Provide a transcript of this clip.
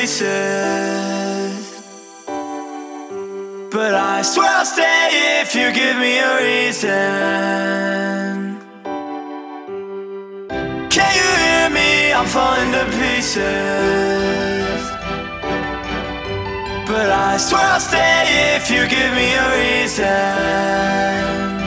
pieces. But I swear I'll stay if you give me a reason. Can you hear me? I'm falling to pieces. But I swear I'll stay if you give me a reason.